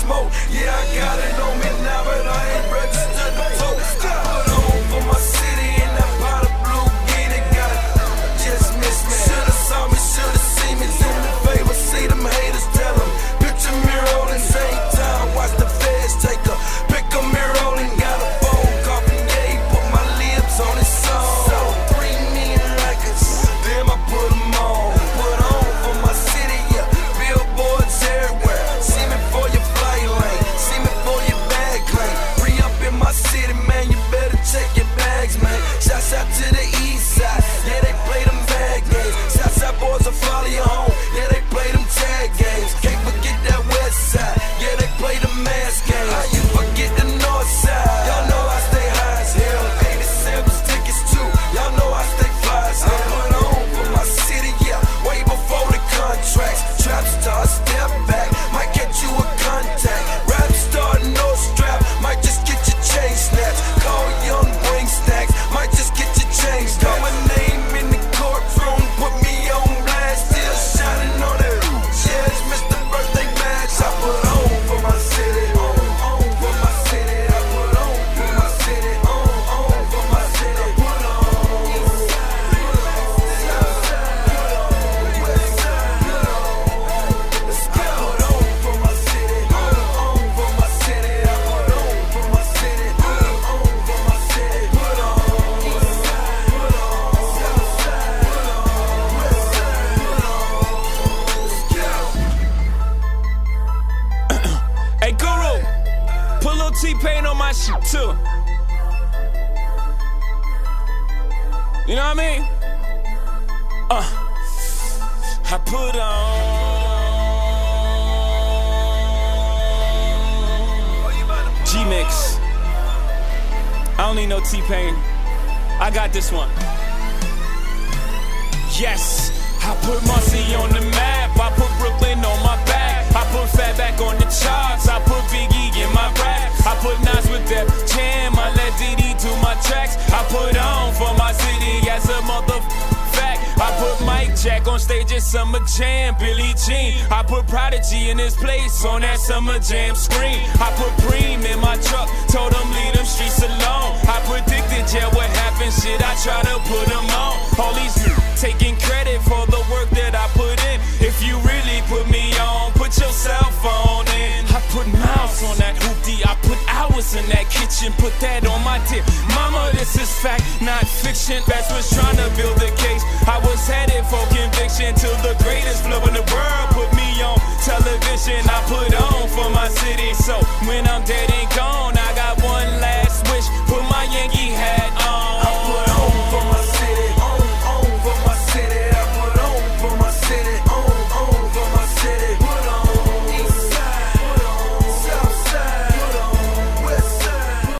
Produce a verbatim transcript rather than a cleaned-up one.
smoke. Yeah, I got it on me now, but I ain't registered to vote. Put on for my city and that pot of blue, get it, got it. Just miss me. Should've saw me, should've seen me. Do me a favor, see them haters, tell them. Picture me rolling, same time, watch the feds take her. Pick a mirror rolling, got a phone call from Ye, put my lips on his song. So three million records, then I put them on. Put on for my city, yeah. Billboards everywhere. See me for your flight lane, see me for your bag claim. Free up in my city, man, you better check your bags, man. Shouts out to the east side, yeah, they play them bad games. Shouts out boys will follow you home, yeah, they play them tag games. Can't forget that west side, yeah, they play the mask games. How you forget the north side? Y'all know I stay high as hell. eighty-sevens tickets too, y'all know I stay fly as hell. I put on for my city, yeah, way before the contracts. Trap star, step back, might get you a contact. Rap star, no strap, might just get your chain snatched. Call young, bring stacks, might just get your chain snatched. Got my name in the courtroom, put me on blast, still shining on it. Yeah, it's Mister Birthday Badge. I put on for my city, on, on for my city. I put on for my city, on, on for my city. Put on, put on, Southside, put on, Westside, put on. Let's go. I put on for my city, on, on for my city. I put on for my city, on, on for my city. Put on, Eastside, put on, Southside, put on, Westside, put on. Let's go. Hey, Guru, put a little T-Pain on my shit too. You know what I mean? Uh, I put on G-Mix. I don't need no T-Pain. I got this one. Yes, I put Marcy on the map. I put Brooklyn on my back. I put Fat back on the charts. I put Biggie in my rap. I put Nas with that jam. I let Diddy do my tracks. I put on for my city as a mother fact. I put Mike Jack on stage at Summer Jam. Billie Jean. I put Prodigy in his place on that Summer Jam screen. I put Preem in my truck. Told him leave them streets alone. I predicted, yeah, what happened. Shit, I try to put them on. All these taking credit for the work that I put in. If you really put me on, put your cell phone in. I put miles on that hoopty. I put hours in that kitchen. Put that on my tip. Mama, this is fact, not fiction. Best was trying to build a case. I was headed for conviction till the greatest flow in the world put me on television. I put on for my city. So when I'm dead